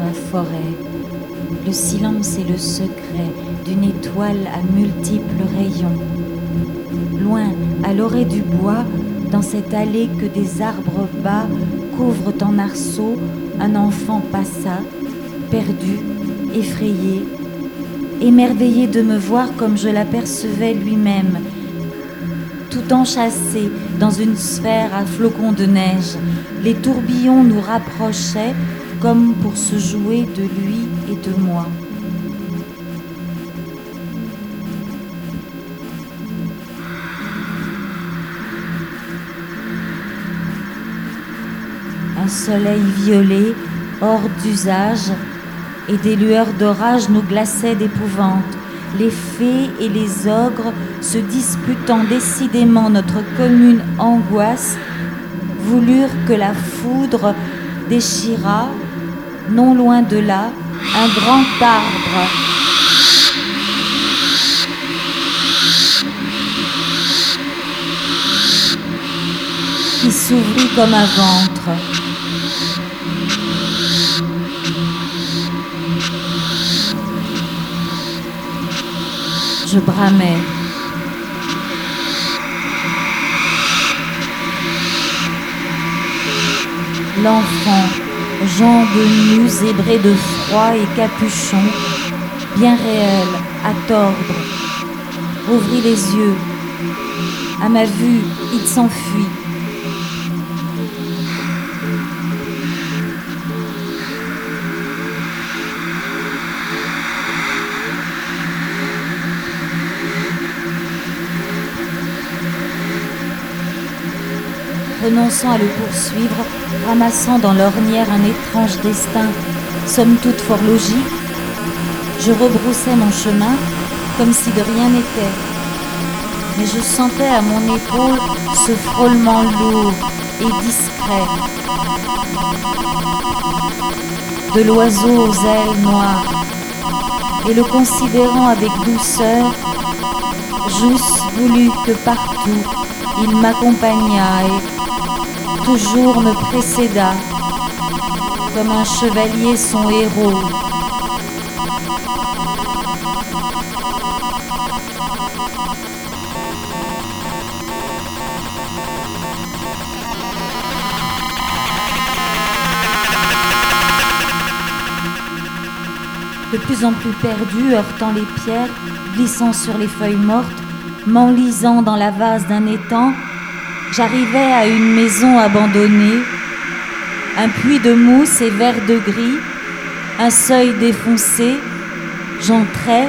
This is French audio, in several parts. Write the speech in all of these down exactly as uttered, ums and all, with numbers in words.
la forêt. Le silence est le secret d'une étoile à multiples rayons. Loin, à l'orée du bois, dans cette allée que des arbres bas couvrent en arceaux, un enfant passa, perdu, effrayé, émerveillé de me voir comme je l'apercevais lui-même, tout enchâssé dans une sphère à flocons de neige. Les tourbillons nous rapprochaient comme pour se jouer de lui et de moi. Un soleil violet, hors d'usage, et des lueurs d'orage nous glaçaient d'épouvante. Les fées et les ogres, se disputant décidément notre commune angoisse, voulurent que la foudre déchirât, non loin de là, un grand arbre. Qui s'ouvrit comme un ventre. Je bramais. L'enfant, jambes nues, zébré de froid et capuchon, bien réel, à tordre, ouvrit les yeux. À ma vue, il s'enfuit. Renonçant à le poursuivre, ramassant dans l'ornière un étrange destin, somme toute fort logique, je rebroussais mon chemin comme si de rien n'était. Mais je sentais à mon épaule ce frôlement lourd et discret de l'oiseau aux ailes noires, et le considérant avec douceur, j'eusse voulu que partout il m'accompagnât et toujours me précéda, comme un chevalier son héros. De plus en plus perdu, heurtant les pierres, glissant sur les feuilles mortes, m'enlisant dans la vase d'un étang, j'arrivais à une maison abandonnée, un puits de mousse et vert de gris, un seuil défoncé. J'entrais.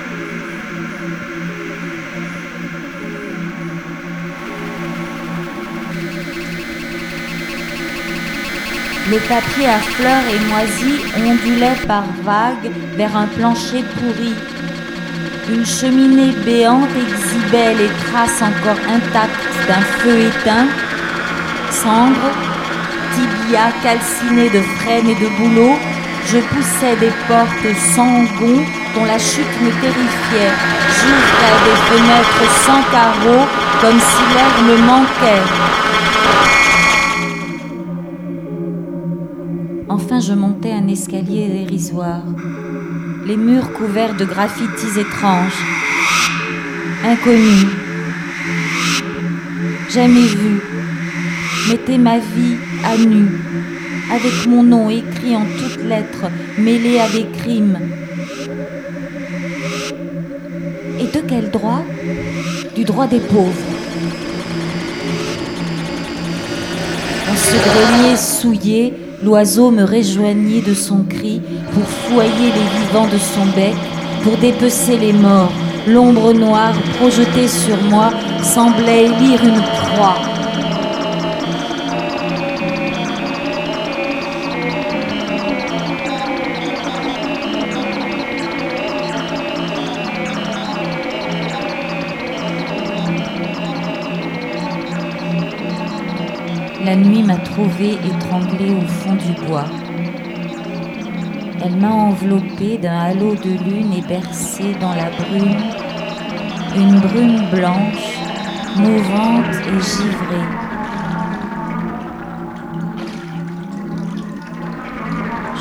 Le papier à fleurs et moisi ondulait par vagues vers un plancher pourri. Une cheminée béante exhibait les traces encore intactes d'un feu éteint. Cendres, tibia calcinés de frêne et de bouleaux, je poussais des portes sans gonds dont la chute me terrifiait. J'ouvrais des fenêtres sans carreaux comme si l'air me manquait. Enfin, je montais un escalier dérisoire. Les murs couverts de graffitis étranges, inconnus, jamais vus, mettaient ma vie à nu, avec mon nom écrit en toutes lettres, mêlé à des crimes. Et de quel droit? Du droit des pauvres. Dans ce grenier souillé, l'oiseau me rejoignit de son cri pour fouailler les vivants de son bec, pour dépecer les morts. L'ombre noire projetée sur moi semblait élire une croix. La nuit m'a trouvée étranglée au fond du bois. Elle m'a enveloppée d'un halo de lune et bercée dans la brume, une brume blanche, mouvante et givrée.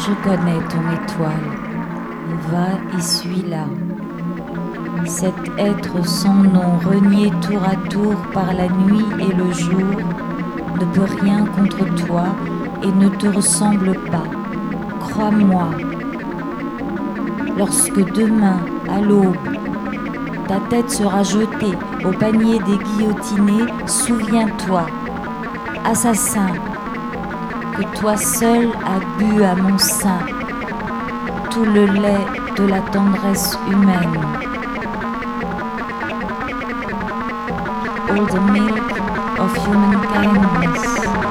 Je connais ton étoile, va et suis-la. Cet être sans nom, renié tour à tour par la nuit et le jour, ne peut rien contre toi et ne te ressemble pas. Crois-moi, lorsque demain, à l'aube, ta tête sera jetée au panier des guillotinés, souviens-toi, assassin, que toi seul as bu à mon sein tout le lait de la tendresse humaine. All the milk of human kindness.